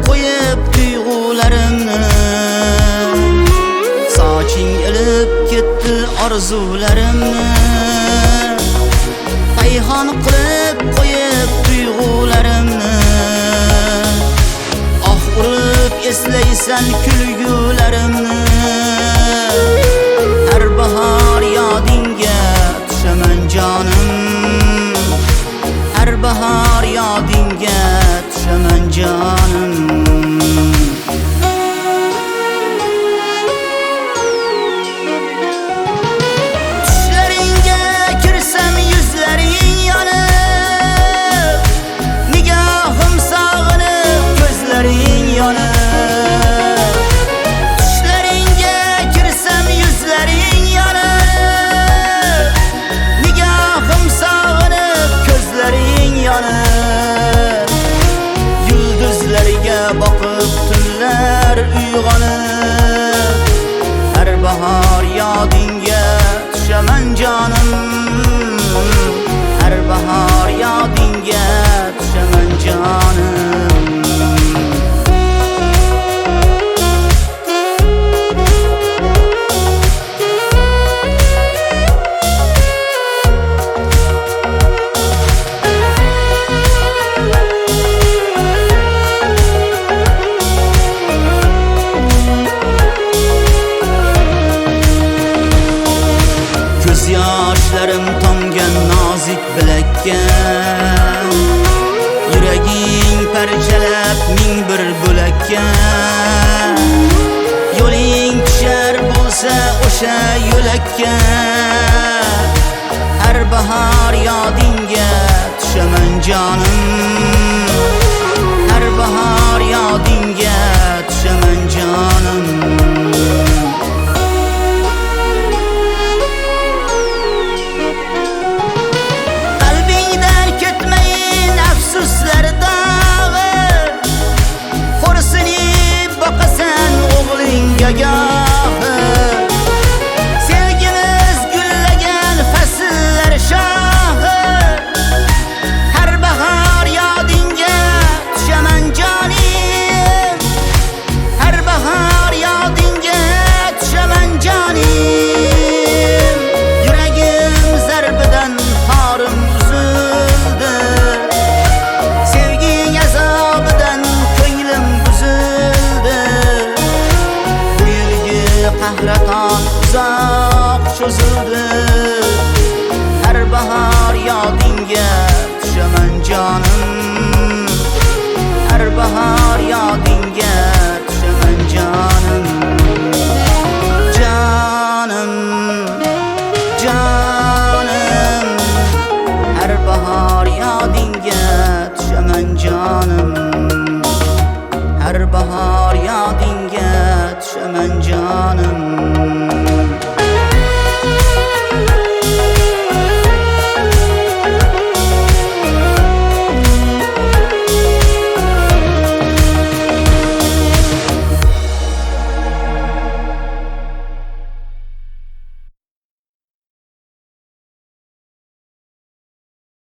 qo'yib tuyg'ularimni, soching ilib ketdi orzularimni, payhon qilib qo'yib tuyg'ularimni, oh urib eslaysan kulgularimni. Har bahor yodingga tushaman jonim, har bahor yodingga tushaman jonim. Tushlaringga kirsam yuzlaring yonib, nigohim sog'inib ko'zlaring yonib. Tushlaringga kirsam yuzlaring yonib, nigohim sog'inib ko'zlaring yonib. Yulduzlarga boqib tunlar uyg'onib, har bahor yodingga tushaman jonim, har bahor yodingga tushaman jonim. Yoshlarim tomgan nozik bilakka, yuraging parchalab ming bir bo'lakka. Yo'ling tushar bo'lsa o'sha yo'lakka, har bahor yodingga tushaman jonim, har bahor yodingga tushaman jonim. Yeah.